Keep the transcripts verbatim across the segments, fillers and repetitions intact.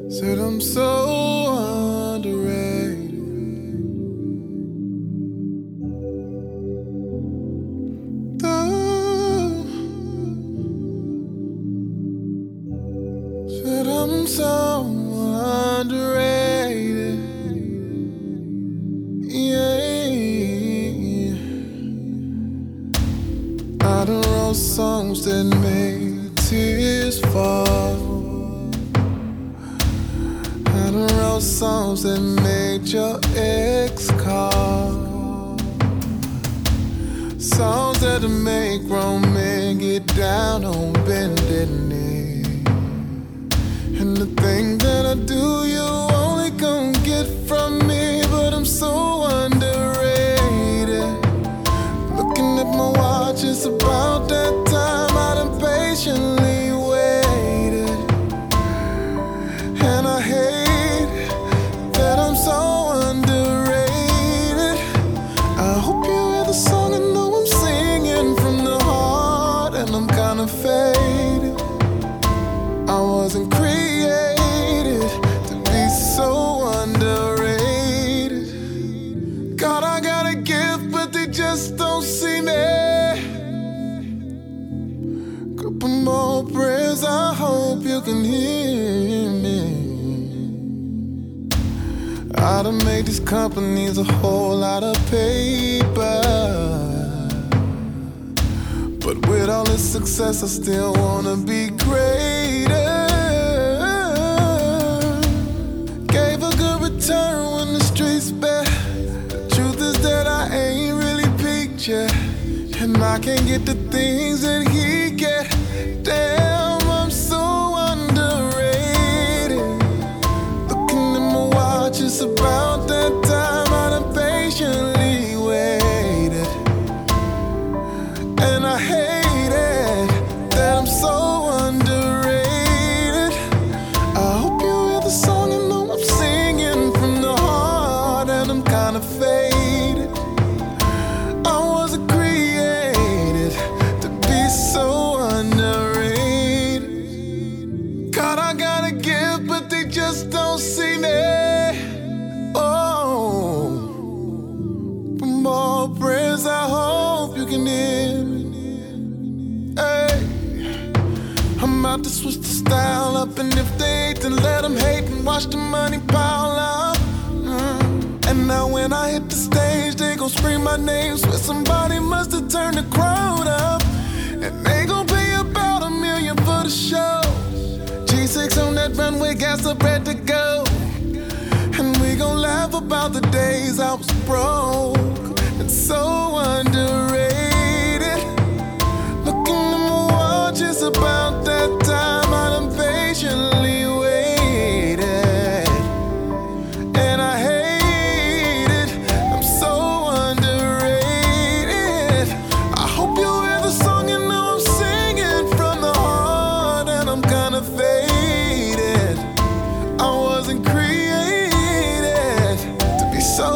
Said I'm so underrated. Though, said I'm so underrated. Yeah, I done wrote songs that made tears fall. I done wrote songs that made your ex call. Songs that'll make grown men get down on bended knee. And the thing that I do, you only gon' get from me. But I'm so underrated. Looking at my watch, it's about that time. I done patiently waited. And I hate that I'm so underrated. I hope you hear the song and know I'm singing from the heart. And I'm kinda faded. I wasn't created to be so underrated. God, I got a gift, but they just don't see me. Couple more prayers, I hope you can hear me. I done made these companies a whole lot of paper, but with all this success, I still wanna be greater. Gave a good return when the streets bare. The truth is that I ain't really peaked yet, and I can't get the things that he get. Damn, I'm so underrated. Looking at my watch, it's about that time. I done patiently waited. And I hate it that I'm so underrated. I hope you hear the song and know I'm singing from the heart. And I'm kinda faded. I wasn't created to be so underrated. God, I got a gift, but they just don't see me. Oh, for more prayers, I hope you can hear me. Hey, I'm about to switch the style up, and if they hate, then let them hate and watch the money pile up. Mm. And now when I hit the stage, they gon' scream my name. Swear somebody must have turned the crowd up, and they gon' pay about a million for the show. G six on that runway, gas up, ready to go. And we gon' laugh about the days I was broke and so underrated. Looking at my watch, it's about that time. I done patiently waited. And I hate it, I'm so underrated. I hope you hear the song and know I'm singing from the heart. And I'm kinda faded. I wasn't created to be so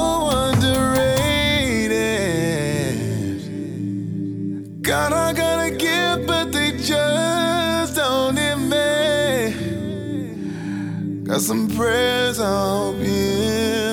underrated. God, I got a gift, but they just don't hear me. Got some prayers, I hope you hear